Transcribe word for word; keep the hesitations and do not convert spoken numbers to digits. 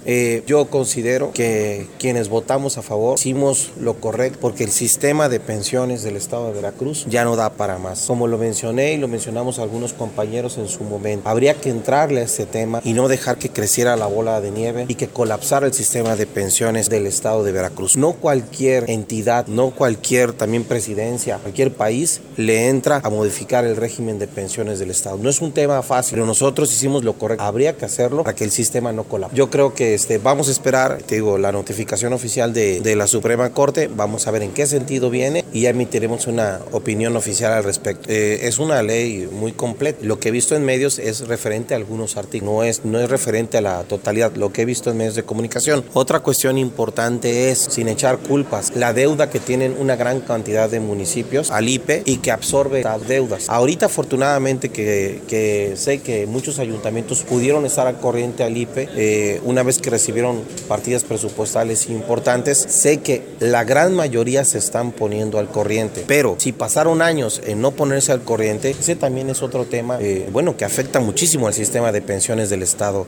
Eh, yo considero que quienes votamos a favor hicimos lo correcto porque el sistema de pensiones del estado de Veracruz ya no da para más. Como lo mencioné y lo mencionamos algunos compañeros en su momento, habría que entrarle a este tema y no dejar que creciera la bola de nieve y que colapsara el sistema de pensiones del estado de Veracruz. No cualquier entidad, no cualquier también presidencia, cualquier país le entra a modificar el régimen de pensiones del estado. No es un tema fácil, pero nosotros hicimos lo correcto. Habría que hacerlo para que el sistema no colapse. Yo creo que este, vamos a esperar, te digo, la notificación oficial de, de la Suprema Corte, vamos a ver en qué sentido viene y ya emitiremos una opinión oficial al respecto. Eh, es una ley muy completa. Lo que he visto en medios es referente a algunos artículos, no es, no es referente a la totalidad, lo que he visto en medios de comunicación. Otra cuestión importante es, sin echar culpas, la deuda que tienen una gran cantidad de municipios al I P E y que absorbe las deudas. Ahorita afortunadamente que, que sé que muchos ayuntamientos pudieron estar al corriente al I P E eh, una vez que recibieron partidas presupuestales importantes, sé que la gran mayoría se están poniendo al corriente, pero si pasaron años en no ponerse al corriente, ese también es otro tema, eh, bueno, que afecta muchísimo al sistema de pensiones del Estado.